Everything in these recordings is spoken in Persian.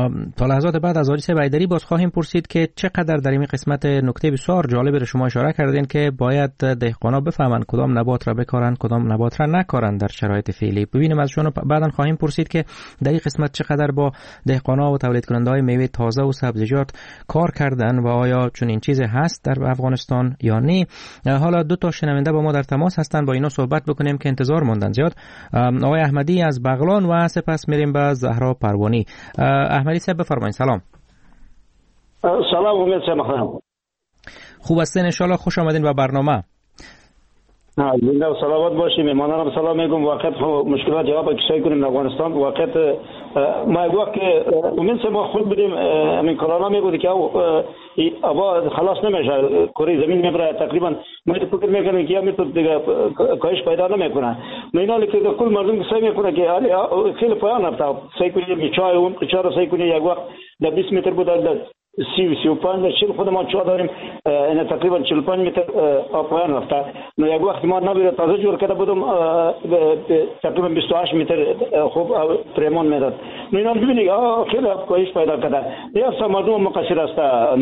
تا لحظات بعد از آقای بیدری باز خواهیم پرسید که چقدر در این قسمت نکته بسیار جالب رو شما اشاره کردین که باید دهقانا بفهمن کدام نبات را بکارن کدام نبات را نکارن در شرایط فعلی. ببینیم از شما بعداً خواهیم پرسید که در این قسمت چقدر با دهقانا و تولید کننده های میوه تازه و سبزیجات کار کردن و آیا چون این چیز هست در افغانستان یا نه. حالا دو تا شنونده با ما در تماس هستن، با اینا صحبت بکنیم که انتظار موندن زیاد. آقای احمدی از بغلان و سپس میریم به زهرا پروانی. احمدی صاحب بفرمایید. سلام. سلام، امید شما خوب هستین؟ ان شاء الله خوش آمدین به برنامه. زنده و سلامت باشیم. مهمانانم سلام میگم. وقت مشکلات جواب کشای کنیم در افغانستان. وقت ما وقت امید شما خود بدیم همین کرونا میگه که آبا خلاص نمیشه، کره زمین میبره تقریبا. ما فکر میکنیم که یا میتونه دیگه کاهش پیدا نمیکنه. نه که کل مردم سعی میکنه که خیلی پایان رفته. سعی کنیم چای اون چهار سعی کنیم یک وقت در 20 متر بود، در 35 40 خود ما چا داریم، این تقریبا 45 متر پایان رفته. یک وقت ما نبیره تازه جور کرده بودم تقریبا 28 متر خوب پریمان میداد. اینا ببینید خیلی کاهش پیدا کرده. یا اصلا مردم مقصر است.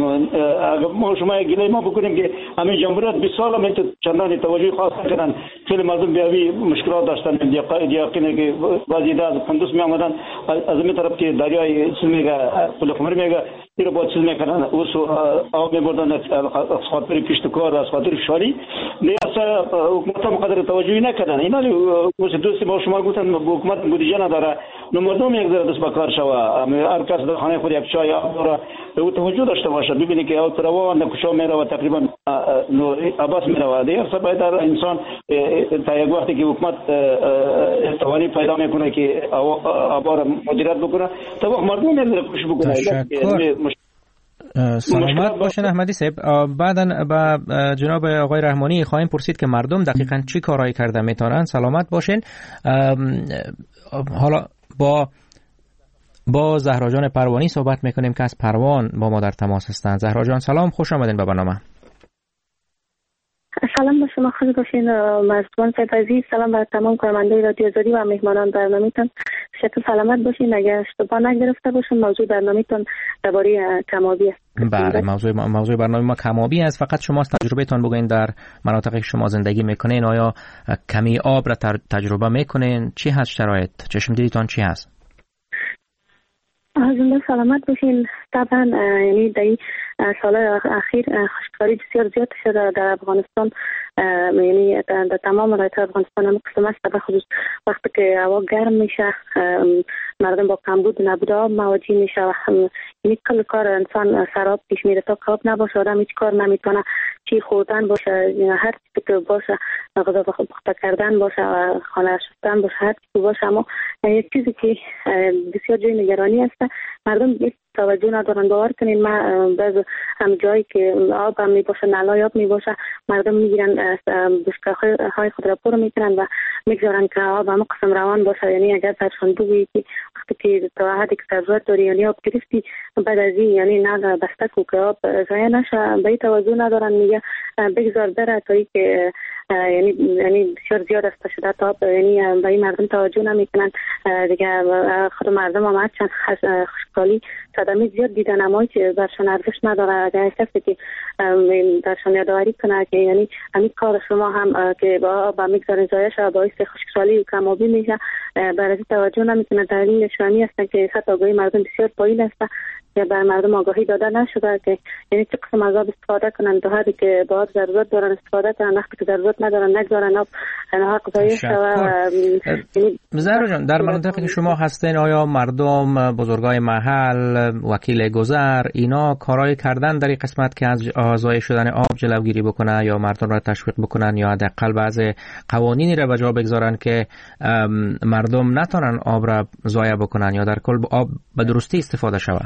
ما شما گله ما بکنیم که همین جمهوریت 20 سال ما چندان توجه خاص نکردن. خیلی مردم بیاوی مشکلات داشتن. دیاقینه که بعضی از قندوز می آمدن از این طرف که دریای سلمیگا پلخمر میگه این رو با چیز میکنن، اوسو آب میبردن از خاطر کشتکار و از خاطر شاری. اصلا حکومت هم قدر توجهی نکردن. اینا مثل دوستی با شما گفتن حکومت بودجه نداره، مردم یک ذره دست بکار شوه، هر کس در خانه خود یک چای آب داره به توجه داشته باشه. ببینید که اوتروا نکشا میره و تقریبا عباس میره. دیگه اصلا باید انسان تا یک وقتی که حکومت توانی پیدا میکنه که آبا را مدیریت بکنه تا وقت مردم یک ذره کوشش بکنه. سلامت باشین احمدی صاحب. بعداً با جناب آقای رحمانی خواهیم پرسید که مردم دقیقاً چی کارایی کرده میتونن. سلامت باشین. حالا با زهرا جان پروانی صحبت میکنیم که از پروان با ما در تماس هستند. زهرا جان سلام، خوش آمدین به برنامه. سلام به شما، خوش باشین. مرزبان صاحب عزیز، سلام بر تمام کارمندای رادیو آزادی و مهمانان برنامه‌تون. شکر سلامت باشین. اگر اشتباه نگرفته باشم موضوع برنامه‌تون درباره کم‌آبی است. بله، موضوع برنامه ما کم‌آبی است. فقط شما تجربه‌تان بگوین در مناطقی که شما زندگی میکنین آیا کمی آب را تجربه میکنین؟ چی هست شرایط؟ چشم دیدتان چی هست؟ زنده سلامت باشین. طبعا یعنی در این سال اخیر خشکسالی بسیار زیاد شده در افغانستان. یعنی در تمام ولایت افغانستان هم قسم است، به خصوص وقتی که هوا گرم میشه مردم با کمبود نبود آب مواجه میشه و یعنی کل کار انسان سراب پیش میره. تا که آب نباشه آدم هیچ کار نمیتونه، چی خوردن باشه، هر چیزی که باشه، غذا پخته کردن باشه و خانه شستن باشه، هر چیزی باشه. اما یک چیزی که بسیار جای نگرانی است، مردم توجه ندارن. باور کنین ما بعض هم جایی که آب هم میباشه، نلای آب میباشه، مردم میگیرن بشکه‌های خود را پر میکنن و میگذارن که آب هم قسم روان باشه. یعنی اگر درشان بگویی که وقتی که تا حدی که ضرورت داری یعنی آب گرفتی، بعد از این یعنی نه بسته کو که آب ضایع نشه، به این توجه ندارن. میگه بگذار بره تا ای که یعنی بسیار زیاد است شده تا آب، یعنی به این مردم توجه نمیکنن دیگه. خود مردم هم چند خشکسالی صدمه زیاد دیدن اما که برشان ارزش نداره. اگر کسی که برشان یادآوری کنه که یعنی همین کار شما هم که با آب میگذارین ضایع شده باعث خشکسالی و کم‌آبی میشه، برای توجه نمیکنه. دلیل نشانی است که سطح آگاهی مردم بسیار پایین است یا بر مردم آگاهی داده نشده که یعنی چه قسم از آب استفاده کنن تا حدی که با آب ضرورت دارن استفاده کنن، وقتی که ضرورت ندارن نگذارن آب حق ضایع شود. زهرا جان در مناطقی که شما هستین آیا مردم، بزرگای محل، وکیل گذر اینا کارایی کردن در این قسمت که از ضایع شدن آب جلوگیری بکنن یا مردم را تشویق بکنن یا حداقل بعض قوانینی را به جا بگذارن که مردم نتونن آب را ضایع بکنن یا در کل آب به درستی استفاده شود؟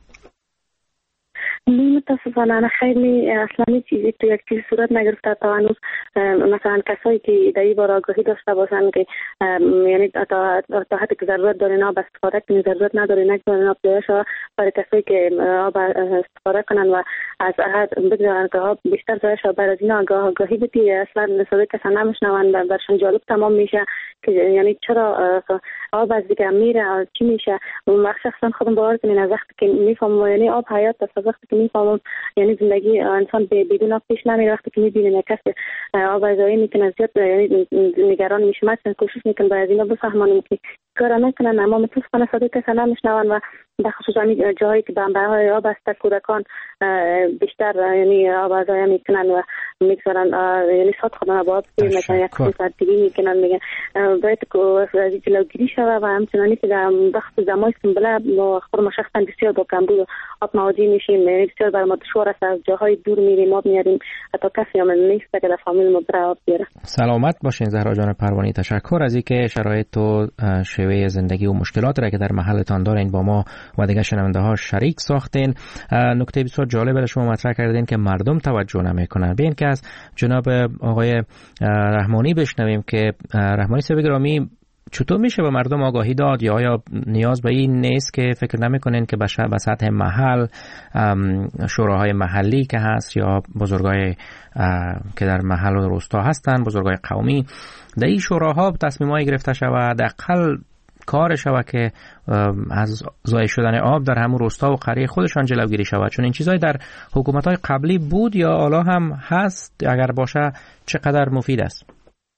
متاسفانه خیلی اصلا چیزی تو یک چیز صورت نگرفته تا هنوز. مثلا کسایی که در این باره آگاهی داشته باشن که یعنی تا حدی که ضرورت دارین آب استفاده کنین، ضرورت ندارین نگذارین آب ضایع شود، برای کسایی که آب استفاده کنن و از عهد بگذارن که آب بیشتر ضایع شود. برای از اینا آگاهی بدی، اصلا صدای کسا نمیشنون و برشان جالب تمام میشه که یعنی چرا آب از دیگه میره چی میشه. اون وقت شخصا خودم باور کنین از وقتی که میفهمم یعنی آب حیات است، از وقتی که میفهمم یعنی زندگی انسان بدون آب پیش نمیره. وقتی که میبینین کسی آب ضایع میکنه زیاد یعنی نگران میشه. مثلا کوشش میکنم برای از اینا بفهمونم که کار نکنن، اما متاسفانه صدای کسا نمیشنون و به خصوص جایی که بنبه‌های آب است کودکان بیشتر یعنی آب ضایع میکنن و میگذارن یعنی صد خودم با آب سیر میکنن، یک ساعت دیگه میکنن. میگن باید که جلوگیری شود و همچنانی که در وقت زمای سنبله خود ما شخصا بسیار با کمبود آب مواجه میشیم. یعنی بسیار برای ما دشوار است، از جاهای دور میریم آب میاریم، حتی کسی هم نیست که در فامیل ما برای آب بیاره. سلامت باشین زهرا جان پروانی. تشکر از اینکه شرایط و شیوه زندگی و مشکلات را که در محلتان دارین با ما و دیگه شنونده ها شریک ساختین. نکته بسیار جالب را شما مطرح کردین که مردم توجه نمیکنن. بیاین که از جناب آقای رحمانی بشنویم که رحمانی صاحب گرامی چطور میشه به مردم آگاهی داد، یا آیا نیاز به این نیست که فکر نمیکنین که به سطح محل شوراهای محلی که هست یا بزرگای که در محل و روستا هستن، بزرگای قومی، در این شوراها تصمیمایی گرفته شود دقیقاً کار شود که از ضایع شدن آب در همون روستا و قریه خودشان جلوگیری شود؟ چون این چیزای در حکومت‌های قبلی بود یا حالا هم هست؟ اگر باشه چقدر مفید است؟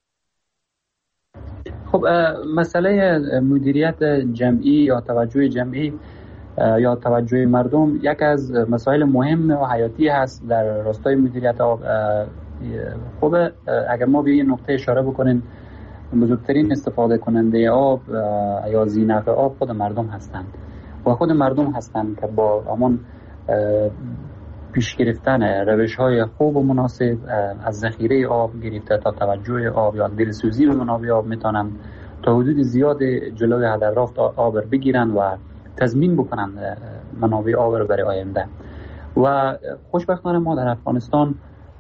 خب مسئله مدیریت جمعی یا توجه جمعی یا توجه مردم یک از مسائل مهم و حیاتی هست در راستای مدیریت آب. خب اگر ما به این نقطه اشاره بکنیم، بزرگترین استفاده کننده آب یا ذینفع آب خود مردم هستند و خود مردم هستند که با همان پیش گرفتن روش‌های خوب و مناسب از ذخیره آب گرفته تا توجه آب یا دلسوزی به منابع آب میتونن تا حدود زیاد جلوی هدر رفت آب بگیرن و تضمین بکنن منابع آب رو برای آینده. و خوشبختانه ما در افغانستان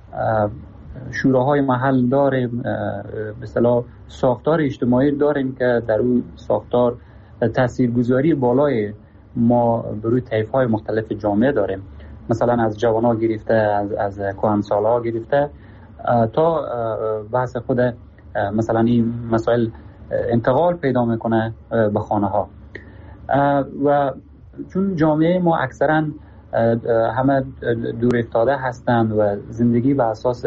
شوراهای محل داریم، به اصطلاح ساختار اجتماعی داریم که در اون ساختار تاثیرگذاری بالای ما بر روی طیف‌های مختلف جامعه داریم، مثلا از جوان‌ها گرفته، از کهنسال‌ها گرفته تا بحث خود مثلا این مسائل انتقال پیدا میکنه به خانه‌ها. و چون جامعه ما اکثرا همه دور افتاده هستند و زندگی بر اساس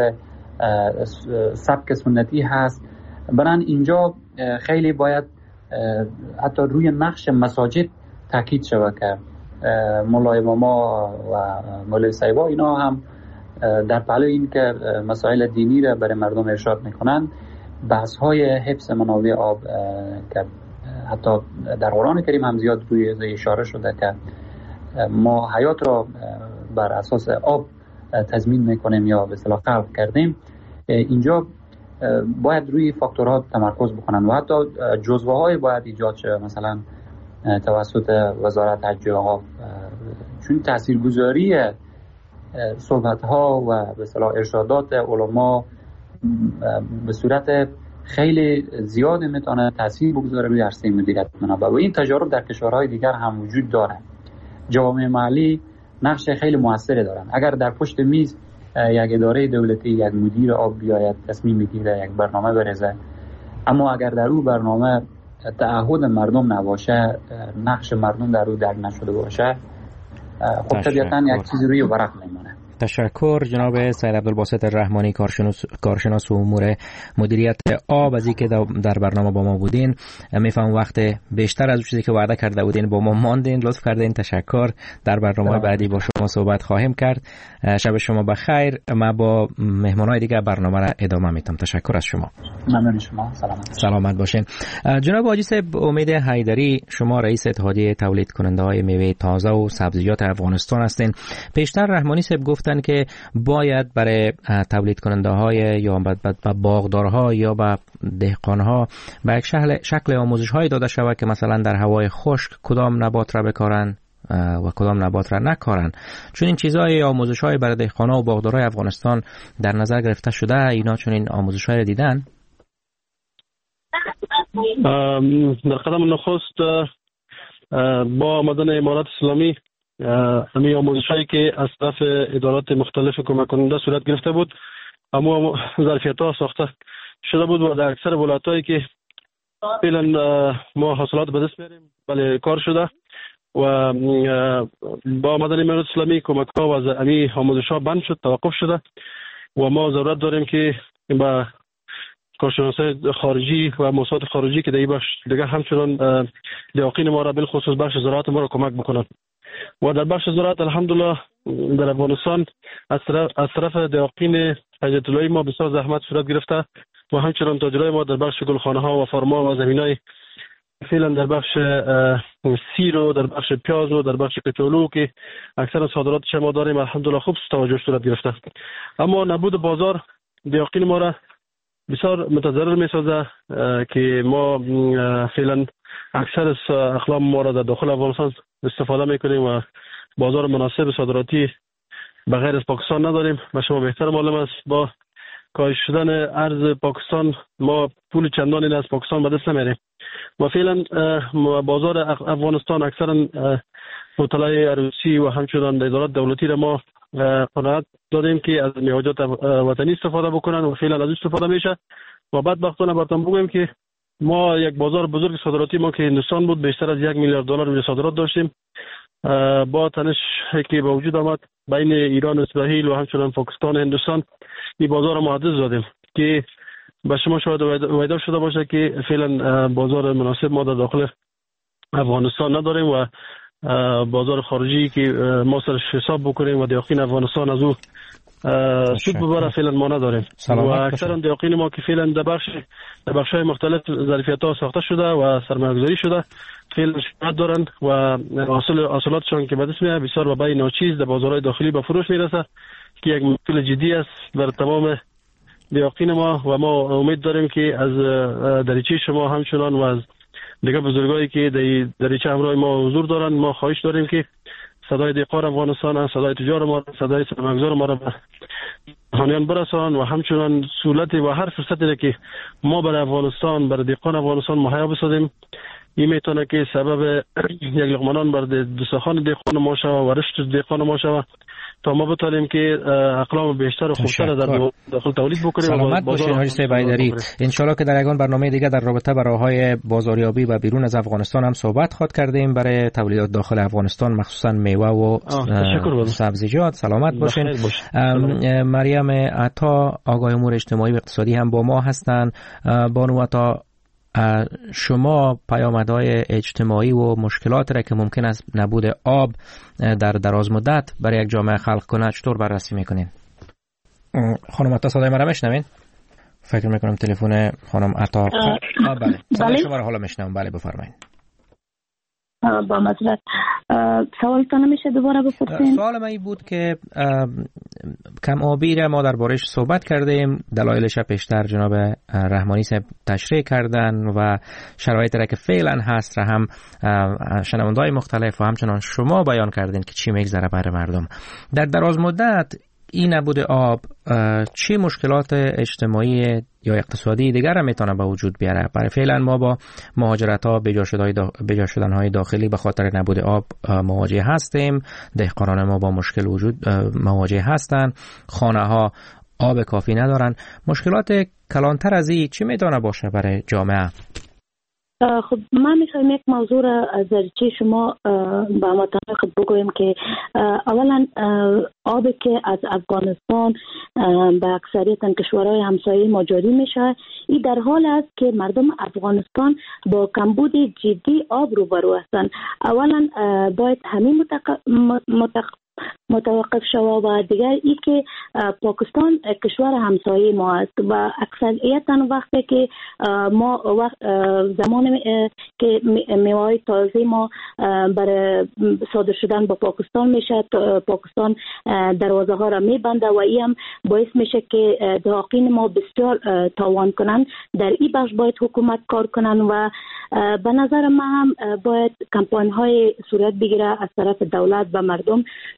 سبک سنتی هست، برن اینجا خیلی باید حتی روی نقش مساجد تاکید شود که مولای ماما و مولای صاحبا اینا هم در پهلوی این که مسائل دینی را برای مردم ارشاد میکنن، بحث های حفظ منابع آب که حتی در قرآن کریم هم زیاد روی اشاره شده که ما حیات را بر اساس آب تضمین میکنیم یا به اصطلاح خلق کردیم، اینجا باید روی فاکتورها تمرکز بکنن و حتی جزوه های باید ایجاد شه، مثلا توسط وزارت حج و آب، چون تاثیرگذاری صحبت ها و به اصطلاح ارشادات علما به صورت خیلی زیاد میتونه تاثیر بگذاره روی عرصه مدیریت منابع و این تجارب در کشورهای دیگر هم وجود داره. جوامع محلی نقش خیلی موثری دارن. اگر در پشت میز یک اداره دولتی، یک مدیر آب بیاید تصمیم بگیره، یک برنامه بریزه، اما اگر در اون برنامه تعهد مردم نباشه، نقش مردم در اون درک نشده باشه، خب طبیعتاً یک چیزی روی ورق میمونه. تشکر جناب سید عبدالباسط رحمانی، کارشناس امور مدیریت آب، از اینکه در برنامه با ما بودین. میفهم وقت بیشتر از چیزی که وعده کرده بودین با ما ماندین، لطف کردین. تشکر. در برنامه بعدی با شما صحبت خواهیم کرد. شب شما بخیر. ما با مهمانای دیگه برنامه را ادامه میتم. تشکر از شما. ممنون شما. سلامت باشین. جناب حاجی صاحب امید حیدری، شما رئیس اتحادیه تولید کننده های میوه تازه و سبزیجات افغانستان هستین. پیشتر رحمانی صاحب گفتن که باید برای تولید کننده های یا به باغدارها یا به دهقانها به یک شکل آموزش های داده شود که مثلا در هوای خشک کدام نبات را بکارن و کدام نبات را نکارن. چون این چیزهای آموزش های برای دهقانها و باغدارهای افغانستان در نظر گرفته شده؟ اینا چون این آموزش های را دیدن؟ در قدم نخست با آمدن امارات اسلامی همین آموزش‌هایی که از طرف ادارات مختلف کمک کننده صورت گرفته بود اما ظرفیت‌ها ساخته شده بود و در اکثر ولایت‌هایی که فعلا ما حاصلات به دست میاریم بله کار شده و با آمدن امارات اسلامی کمک‌ها و از همین آموزش‌ها بند شد، توقف شده و ما ضرورت داریم که با کارشناسای خارجی و موسسات خارجی که در این بخش دیگه همچنان دیاقین ما را بالخصوص بخش زراعت ما را کمک بکنند و در بخش زراعت الحمدلله در افغانستان از طرف دیاقین حجت اللهی ما بسیار زحمت صورت گرفته و همچنان تاجرای ما در بخش گلخانه ها و فارما و زمینای فعلا در بخش سیر و در بخش پیاز و در بخش کچالو که اکثر صادراتش ما داریم الحمدلله خوب توجه صورت گرفته، اما نبود بازار دیاقین ما را بسیار متضرر می‌سازه که ما فعلا اکثر اقلام ما را در داخل افغانستان استفاده میکنیم و بازار مناسب صادراتی بغیر از پاکستان نداریم و شما بهتر معلوم است با کاهش شدن ارز پاکستان ما پول چندانی از پاکستان به دست نمیاریم و فعلا بازار افغانستان اکثرا مطلع عروسی و همچنان ادارات دولتی را ما قناعت دادیم که از میوه‌جات وطنی استفاده بکنن و فعلا از استفاده میشه و بدبختانه براتون بگم که ما یک بازار بزرگ صادراتی ما که هندوستان بود بیشتر از 1 میلیارد دلار روی صادرات داشتیم، با تنش که به وجود آمد بین ایران و اسرائیل و همچنان پاکستان و هندوستان این بازار ما حدث دادیم که به شما شاید وعده شده باشه که فعلا بازار مناسب ما در داخل افغانستان نداریم و بازار خارجی که ما سرش حساب بکنیم و دیاقین افغانستان از او سود ببره فعلا ما نداریم و اکثرا دیاقین ما که فعلا در بخش‌های مختلف ظرفیت‌ها ساخته شده و سرمایه‌گذاری شده فعلا شرکت دارن و حاصلاتشان که به دست میاد بسیار به بهای ناچیز در بازارهای داخلی به فروش میرسه که یک مشکل جدی است بر تمام دیاقین ما و ما امید داریم که از دریچه شما همچنان و از دیگه بزرگایی که در دریچه همراه ما حضور دارن ما خواهش داریم که صدای دیقار افغانستان، صدای تجار ما، صدای سرمایه‌گذار ما را به جهانیان برسان و همچنان سهولت و هر فرصتی که ما برای افغانستان برای دیقان افغانستان مهیا بسازیم این میتونه که سبب یک لقمه بر دسترخوان دیقان ما شود و رشد دیقان ما شود تا ما بتونیم که اقلام بیشتر و خوبتر در داخل تولید بکنیم. سلامت باشین حاجی صاحب حیدری. ان شاء الله که در یگان برنامه دیگه در رابطه با راههای بازاریابی و بیرون از افغانستان هم صحبت خواهد کردیم برای تولیدات داخل افغانستان مخصوصا میوه و سبزیجات. سلامت باشین. مریم عطا آقای امور اجتماعی و اقتصادی هم با ما هستند. بانو عطا شما پیامدهای اجتماعی و مشکلات را که ممکن است نبود آب در دراز مدت برای یک جامعه خلق کنه چطور بررسی میکنین؟ خانم عطا صدای مرا میشنوین؟ فکر میکنم تلفن خانم عطا بله صدای شما را حالا میشنوم. بله بفرمایید. با معذرت سوالتان نمیشه دوباره بپرسین؟ سوال من این بود که کم آبی را ما دربارش صحبت کردیم، دلایلش پیشتر جناب رحمانی صاحب تشریح کردن و شرایطی را که فعلا هست را هم شنونده‌های مختلف و همچنان شما بیان کردین که چی میگذره برای مردم. در دراز مدت این نبود آب چه مشکلات اجتماعی یا اقتصادی دیگر هم میتونه به وجود بیاره؟ برای فعلا ما با مهاجرت‌ها بجا شدن‌های داخلی به خاطر نبود آب مواجه هستیم، دهقانان ما با مشکل وجود مواجه هستند، خانه‌ها آب کافی ندارن. مشکلات کلانتر از این چی میتونه باشه برای جامعه؟ خب من میخوایم یک موضوع را از دریچه شما با مطالعه خود بگویم که اولا آبی که از افغانستان به اکثریت کشورهای همسایه ما جاری میشه این در حال است که مردم افغانستان با کمبود جدی آب روبرو هستند. اولا باید همین متوقف شود و دیگر ای که پاکستان کشور همسایه ما است و اکثریتا وقتی که ما زمان که میوه تازه ما برای صادر شدن با پاکستان میشه، پاکستان دروازه ها را میبنده و این هم باعث میشه که دهقان ما بسیار تاوان کنند. در این بخش باید حکومت کار کنند و به نظر من هم باید کمپاین های صورت بگیره از طرف دولت و مردم، چون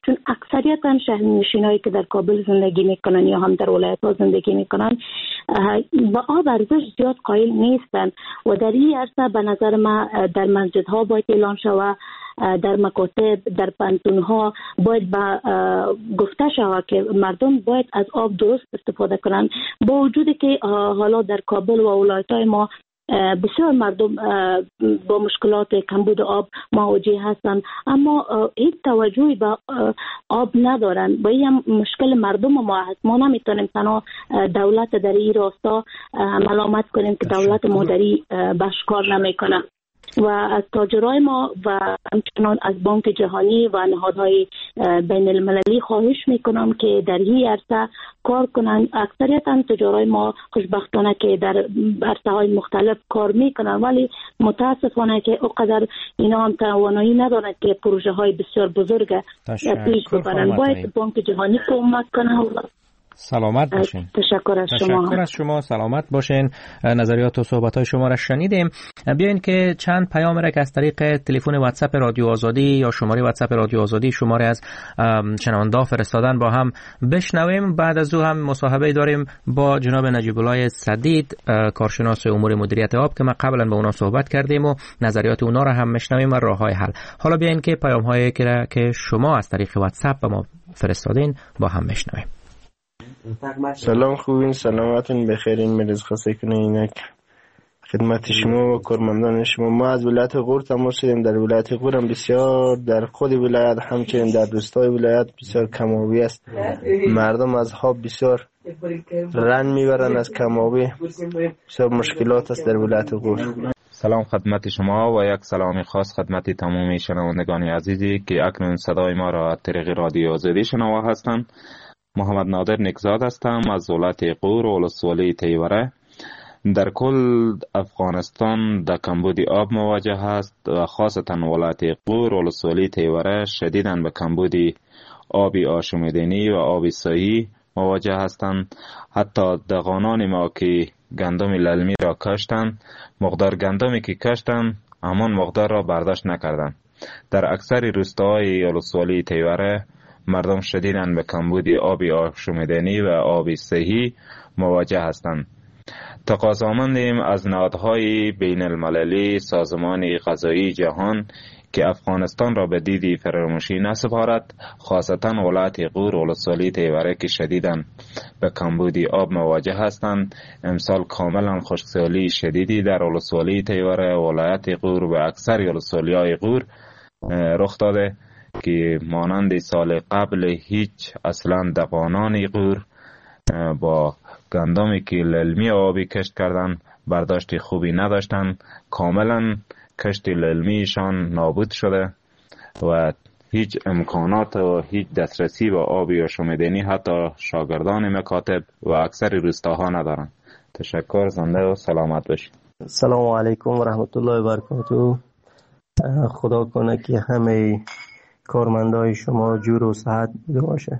اکثریتا شهرنشینایی که در کابل زندگی میکنن یا هم در ولایت‌ها زندگی میکنن با آب ارزش زیاد قائل نیستن و در این عرصه به نظر من در مسجدها باید اعلان شود، در مکاتب، در پانتون‌ها باید گفته شود که مردم باید از آب درست استفاده کنند. با وجودی که حالا در کابل و ولایت‌های ما بسیار مردم با مشکلات کمبود آب مواجه هستند، اما هیچ توجهی به آب ندارند. با این مشکل مردم ما هست. ما نمیتونیم تنها دولت در این راستا ملامت کنیم که دولت مادری بهش کار نمیکنه. و از تاجرای ما و همچنان از بانک جهانی و نهادهای بین المللی خواهش میکنم که در این عرصه کار کنند. اکثریتا تجارای ما خوشبختانه که در عرصه های مختلف کار میکنن، ولی متاسفانه که اقدر اینا هم توانایی ندارند که پروژه های بسیار بزرگ پیش ببرند. باید بانک جهانی کمک کنه. سلامت باشین. تشکر از شما. سلامت باشین. نظریات و صحبت‌های شما را شنیدیم. بیاین که چند پیام را که از طریق تلفن واتساپ رادیو آزادی یا شماره واتساپ رادیو آزادی شماره از شنونده فرستادن با هم بشنویم. بعد از او هم مصاحبه داریم با جناب نجیب الله سدید، کارشناس امور مدیریت آب که ما قبلا با اونا صحبت کردیم و نظریات اونا را هم میشنویم و راه‌های حل. حالا بیاین که پیام‌هایی که شما از طریق واتساپ به ما فرستادین با هم بشنویم. سلام، خوبین؟ سلامتون بخیرین؟ میرز خواستم اینک خدمت شما و کارمندان شما. ما از ولایت غور تماس شدیم. در ولایت غور هم بسیار، در خود ولایت همچنین در روستای ولایت بسیار کم‌آبی است. مردم از خواب بسیار رنج میبرن از کم‌آبی. بسیار مشکلات است در ولایت غور. سلام خدمت شما و یک سلام خاص خدمت تمام شنوندگان عزیزی که اکنون صدای ما را از طریق رادیو آزادی شنوا هستند. محمد نادر نکزاد هستم از ولایت غور و ولسوالی تیوره. در کل افغانستان در کمبود آب مواجه است و خاصتا ولایت غور و ولسوالی تیوره شدیداً به کمبود آب آشامیدنی و آب صحی مواجه هستند. حتی دهقانان ما که گندم للمی را کاشتند، مقدار گندمی که کاشتند همان مقدار را برداشت نکردند. در اکثر روستاهای ولسوالی تیوره مردم شدیداً به کمبود آب آشامیدنی و آب صحی مواجه هستند. تقاضامندیم از نهادهای بین المللی، سازمان غذایی جهان که افغانستان را به دیدی فراموشی نسپارد، خاصتاً ولایت غور و ولسوالی تیوره که شدیداً به کمبود آب مواجه هستند. امسال کاملا خشکسالی شدیدی در ولسوالی تیوره، ولایت غور و اکثر ولسوالی‌های غور رخ داده که مانند سال قبل هیچ اصلا دهقانان غور با گندمی که للمی آبی کشت کردن برداشت خوبی نداشتن. کاملا کشت للمیشان نابود شده و هیچ امکانات و هیچ دسترسی به آبی آشامیدنی حتی شاگردان مکاتب و اکثر روستاها ندارن. تشکر، زنده و سلامت باشید. سلام علیکم و رحمت الله و برکاته. خدا کنه که همه کارمندای شما جور و صحت بوده باشه.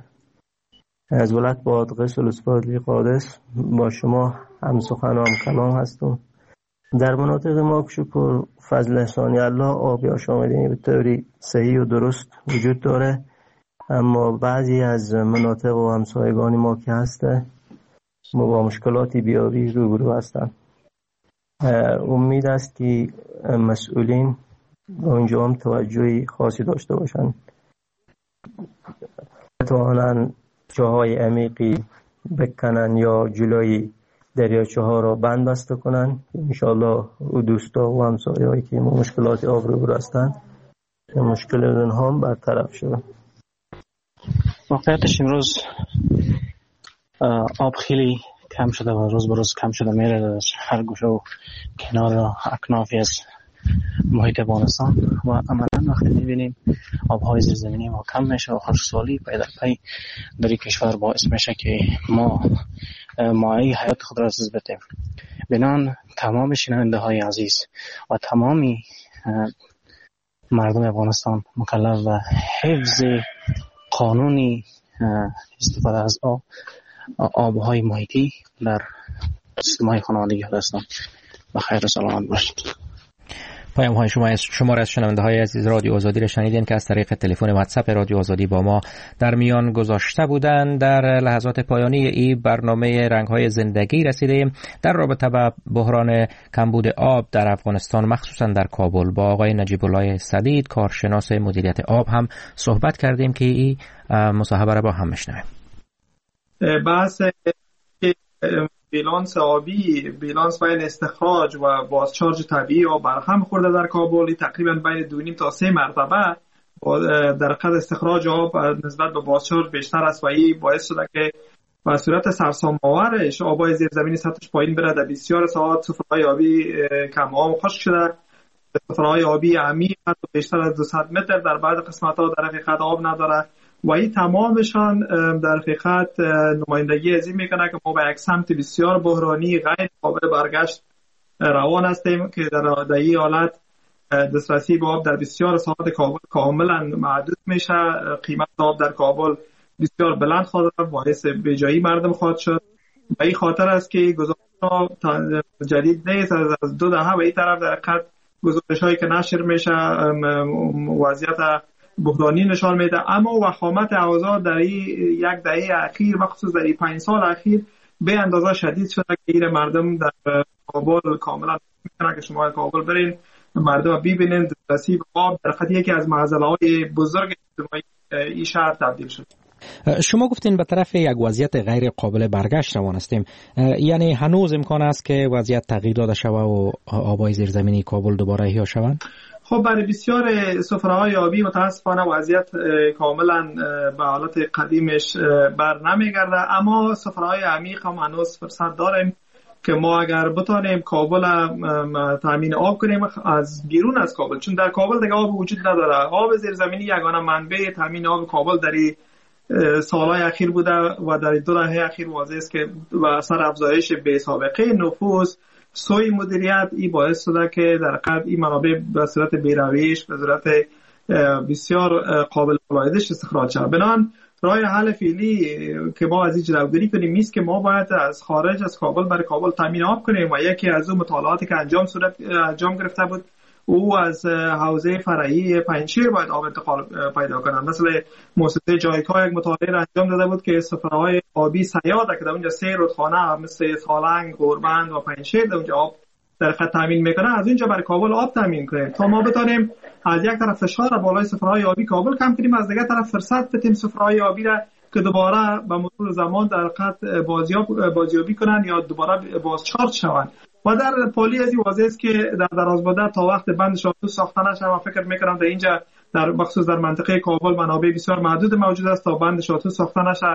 از ولایت بادغیس و ولسوالی قادس با شما هم سخن و هم کلام هستم. در مناطق ما شکر فضل احسانی الله آبی آشامیدنی به طوری صحیح و درست وجود داره، اما بعضی از مناطق و همسایگان ما که هسته ما با مشکلاتی بیابی روبرو هستن. امید است که مسئولین اونجا هم توجهی خاصی داشته باشن، بتوانن جاهای عمیقی بکنن یا جلوی دریاچه ها را بند بسته کنن. انشاءالله او دوستا و همسایه هایی که مشکلات آب رو هستن مشکل اونها هم برطرف شد. واقعیتش امروز آب خیلی کم شده و روز به روز کم شده میره در هر گوشه و کنار و اکنافی از محیط افغانستان و عملا وقتی میبینیم آبهای زیرزمینی ما کم میشه و خشکسالی پی در پی در این کشور باعث میشه که ما مایه حیات خود را از دست بدیم. بنان تمام شنونده های عزیز و تمامی مردم افغانستان مکلف و حفظ قانونی استفاده از آبهای محیطی در سیستم های خانوادگی هستند. بخیر و سلامت باشید. پیام های شما را از شنونده های عزیز رادیو آزادی را شنیدین که از طریق تلفن واتساپ رادیو آزادی با ما در میان گذاشته بودند. در لحظات پایانی این برنامه رنگ های زندگی رسیدیم. در رابطه با بحران کمبود آب در افغانستان مخصوصا در کابل با آقای نجیب الله سدید کارشناس مدیریت آب هم صحبت کردیم که این مصاحبه را با هم میشنویم. بحث بیلانس آبی، بیلانس بین استخراج و بازچارج طبیعی آب برهم خورده در کابل. تقریبا بین 2.5 تا 3 مرتبه در قد استخراج آب نسبت به بازچارج بیشتر است و این باعث شده که به صورت سرسام‌آورش آبای زیرزمینی سطحش پایین بره. در بسیار ساحات سفره‌های آبی کم آب خشک شده، سفره‌های آبی عمیق بیشتر از 200 متر در بعض قسمت‌ها در حقیقت آب نداره و این تمامشان در حقیقت نمایندگی از این میکنه که ما به یک سمت بسیار بحرانی غیر قابل برگشت روان هستیم که در این حالت دسترسی به آب در بسیار ساحات کابل کاملا محدود میشه. قیمت آب در کابل بسیار بلند خواهد رفت، باعث بیجایی مردم خواهد شد و این خاطر است که گزارش‌ها جدید نیست. از 2 دهه به این طرف در حقیقت گزارش‌هایی که نشر میشه وضعیت بحرانی نشان میده، اما وخامت اوضاع در این 1 دهه اخیر مخصوص در این 5 سال اخیر به اندازه شدید شده که این مردم در کابل کاملا میکنه که شما کابل برین مردم ببینید دسترسی به آب در حقیقت یکی از معضله‌های بزرگ اجتماعی این شهر تبدیل شد. شما گفتین به طرف یک وضعیت غیر قابل برگشت روان هستیم، یعنی هنوز امکان است که وضعیت تغییر داده شود و آبای زیرزمینی کابل دوباره احیا شوند؟ خب برای بسیار سفره‌های آبی متاسفانه وضعیت کاملا به حالت قدیمش بر نمیگرده، اما سفره‌های عمیق هم هنوز فرصت داریم که ما اگر بتانیم کابل تامین آب کنیم از بیرون از کابل، چون در کابل دیگه آب وجود نداره. آب زیرزمینی یگانه منبع تامین آب کابل در سالهای اخیر بوده و در 2 دهه اخیر واضح است که با اثر افزایش بی‌سابقه نفوذ سوی مدیریت این باعث شده که در حقیقت این منابع به صورت بی‌رویش به صورت بسیار قابل ملاحظه‌اش استخراج شد. بنابراین راه حل فعلی که ما از این جلوگیری کنیم نیست که ما باید از خارج از کابل برای کابل تامین آب کنیم و یکی از اون مطالعاتی که انجام گرفته بود او از حوزه فرعی پنجشیر باید آب انتقال پیدا کنند. مثل مؤسسه جایکا یک مطالعه را انجام داده بود که سفره‌های آبی سیاد که در اونجا 3 رودخانه مثل سالنگ، غوربند و پنجشیر در اونجا آب در خط تامین میکنه، از اونجا برای کابل آب تامین کنیم تا ما بتونیم از یک طرف فشار بالای سفره‌های آبی کابل کم کنیم، از دیگر طرف فرصت بدیم سفره‌های آبی را که دوباره به مرور زمان در حقیقت بازیابی کنن یا دوباره بازچارج شوند. و در پالی از این واضح است که در دراز مدت تا وقت بند شاهدو ساخته نشه و فکر میکنم در اینجا در مخصوص در منطقه کابل منابع بسیار محدود موجود است تا بند شاهدو ساخته نشه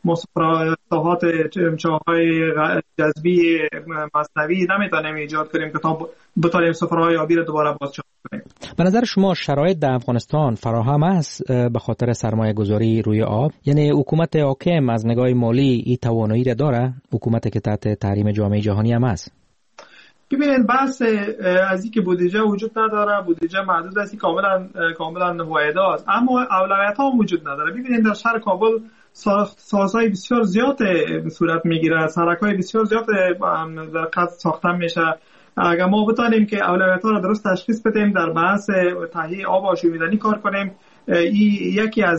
ساحات چاهای جذبی مصنوعی نمیتونیم ایجاد کنیم که تا بتونیم سفرهای آبی را دوباره بازچارج کنیم. به نظر شما شرایط در افغانستان فراهم است به خاطر سرمایه گذاری روی آب؟ یعنی حکومت حاکم از نگاه مالی این توانایی را داره؟ حکومتی که تحت تحریم جامعه جهانی هم است؟ ببینید بحث از این که بودجه وجود نداره، بودجه محدود است، کاملا واحده است، اما اولویت ها وجود نداره. ببینید در شهر کابل سازهای بسیار زیاد صورت میگیره، سرک‌های بسیار زیاد در قصد ساخته میشه. اگر ما بتانیم که اولویت ها را درست تشخیص بدیم، در بحث تهیه آب آشامیدنی کار کنیم، یکی از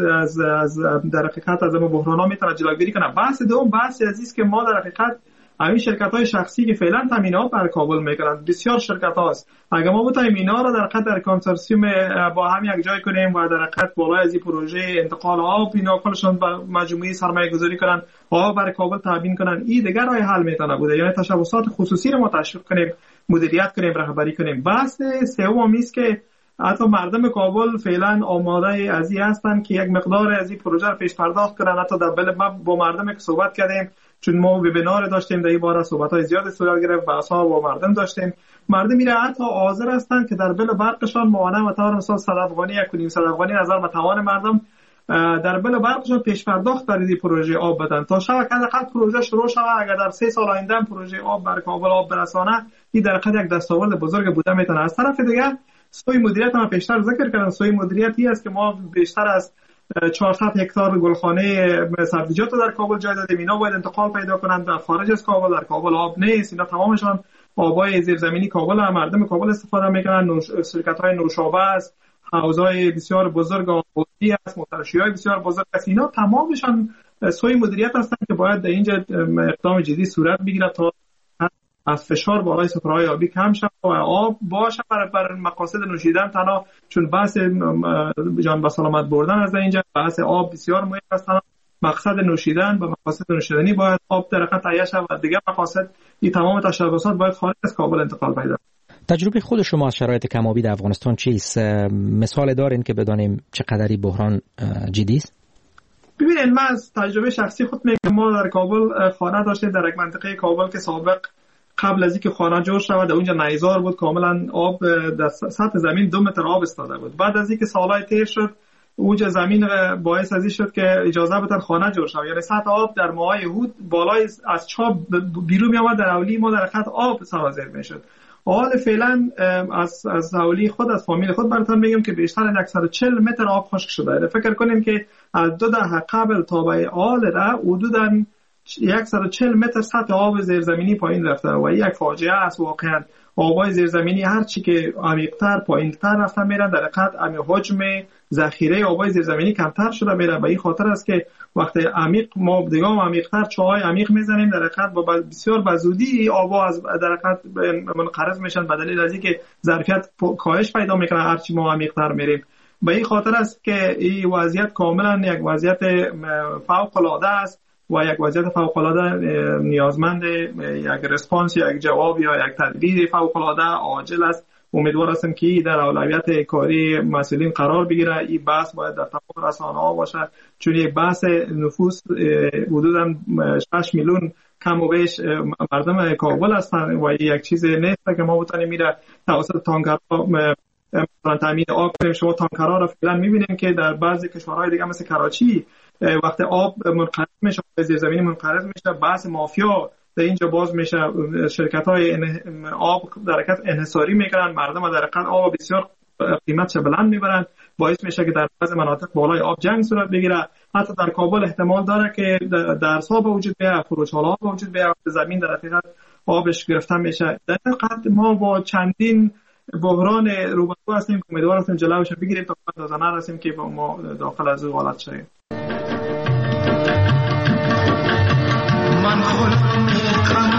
در حقیقت از بحران‌ها میتونه جلوگیری کنه. بحث دوم بحث است که ما در حقیقت همین شرکت‌های شخصی که فعلا تامین آب بر کابل میکنند بسیار شرکت‌هاست، اگر ما بتونیم اینا را در حقیقت در کانسورسیوم با هم یک جای کنیم و در حقیقت بالای از این پروژه انتقال آب اینا کلشون با مجموعه سرمایه گذاری کنن آب بر کابل تامین کنن، این دیگر راه حل میتونه بوده. یعنی تشبثات خصوصی رو ما تشویق کنیم، مدیریت کنیم، رهبری کنیم. بحث سوم است که حتی مردم کابل فعلا آماده از این هستن که یک مقدار از این پروژه رو پیش پرداخت کنن. حتی در با مردم که صحبت کردیم، چون ما وبینار داشتیم در این باره صحبت‌های زیاد صورت گرفت، بحث‌ها با مردم داشتیم، مردم میره حتی حاضر هستن که در بل برقشان معانه و طور مثال 100 افغانی 1.5 افغانی نظر به توان مردم در بل برقشان پیش پرداخت برای این پروژه آب بدن تا شب حداقل پروژه شروع شود. اگر در 3 سال آینده پروژه آب بر کابل آب برسانه، این در حقیقت یک دستاورد بزرگ بوده میتونه. از طرف دیگه سوی مدیریت ما پیشتر ذکر کردم، سوی مدیریتی است که ما بیشتر از 400 هکتار گلخانه سبزیجات در کابل جای دادیم. اینا باید انتقال پیدا کنند در خارج از کابل. در کابل آب نیست، اینا تمامشان آبای زیرزمینی کابل هم مردم کابل استفاده میکنن. شرکت‌های نوشابه است، حوضای بسیار بزرگ آبی است، مترشی‌های بسیار بزرگ است. اینا تمامشان سوی مدیریت هستند که باید در اینجا اقدام جدی صورت بگیرد تا از فشار بالای سفره‌های آبی کم شود و آب باشه برای مقاصد نوشیدن تنها، چون بحث جان به سلامت بردن از اینجا بحث آب بسیار مهم است. مقصد نوشیدن و مقاصد نوشیدنی باید آب در حقیقت تهیه شود و دیگر مقاصد این تمام تشبثات باید خارج از کابل انتقال پیدا کنند. تجربه خود شما از شرایط کم‌آبی در افغانستان چیست؟ مثال دارین که بدانیم چقدری بحران جدی است؟ ببینید، من از تجربه شخصی خود میگم. ما در کابل خانه داشتیم، در یک منطقه کابل که سابق قبل از اینکه خانه جور شود اونجا نیزار بود، کاملا آب در سطح زمین 2 متر آب استاده بود. بعد از اینکه سالهای تیر شد اونجا زمین باعث از این شد که اجازه بدن خانه جور شود، یعنی سطح آب در ماهای هود بالای از چاب بیرون می آمد. در اولی ما در خط آب سرازیر میشد. حال فعلا از حوالی خود از فامیل خود براتون میگم که بیشتر از 140 متر آب خشک شده. فکر کنیم که از 2 دهه قبل تا به حال حدوداً 140 متر سطح آب زیرزمینی پایین رفته و یک فاجعه است واقعا. آبای زیرزمینی هر چی که عمیق‌تر پایین‌تر رفته میرن در حقیقت حجم ذخیره آبای زیرزمینی کمتر شده میره. به این خاطر است که وقتی عمیق ما دیگه عمیق‌تر چاهای عمیق میزنیم در حقیقت با بسیار بزودی آبا از در حقیقت منقرض میشن به دلیل از اینکه ظرفیت کاهش پیدا میکنه هر چی ما عمیق‌تر میریم. به این خاطر است که این وضعیت کاملا یک وضعیت فوق‌العاده است و یک وضعیت فوق‌العاده نیازمند یک رسپانس، یک جواب یا یک تدبیر فوق‌العاده عاجل است. امیدوار هستم که در اولویت کاری مسئولین قرار بگیره. این بحث باید در تمام رسانه‌ها باشه، چون یک بحث نفوس حدوداً 6 میلیون کم و بیش مردم کابل هستند و یک چیز نیست که ما بتونیم میره توسط تانکرها مثلا تامین آب کنیم. شما تانکرها را فعلا می‌بینیم که در بعضی کشورهای دیگه مثل کراچی وقتی آب منقرض میشه، زیرزمینی منقرض میشه، بحث مافیا در اینجا باز میشه. شرکت‌های آب در حرکت انحصاری میکنن، مردم در حرکت آب بسیار قیمتش بلند میبرن، باعث میشه که در بعضی مناطق بالای آب جنگ صورت بگیره. حتی در کابل احتمال داره که درس‌ها به وجود بیاد، فروش‌ها به وجود بیاد، زمین در حقیقت آبش گرفته میشه. در حقیقت ما با چندین بحران روبرو هستیم که امیدوار هستیم جلوش بگیریم تا اندازه نرسیم که ما داخل از او حالت شویم. من خودم